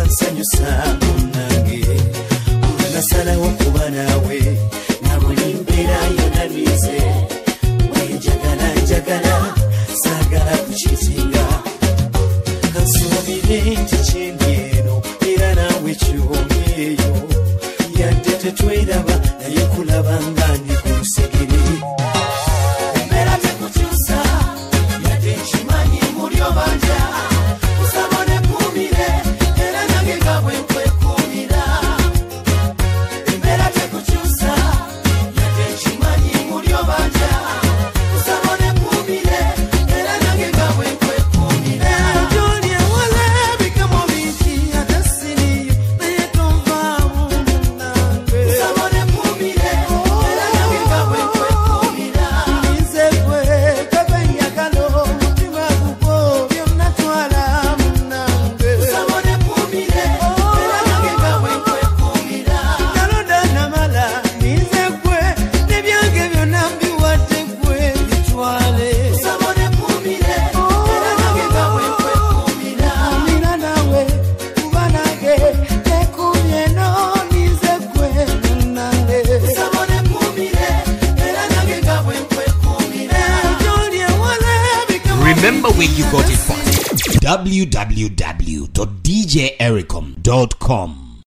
wansanyusa munange unasala wakuba nawe nabulimbira yonanize njagala sagala kuchitinga kansubire ntikyengeno era nawe kyongeyo yadde tetweraba naye kulaba nga ndi ku lusigiri embeera tekukyusa yadde nkimanyi muli obanja kusabone kumire era nange nga bwe nkwekuumira embeera tekukyusa yadde nkimanyi muli obanja Remember where you got it from. www.djericom.com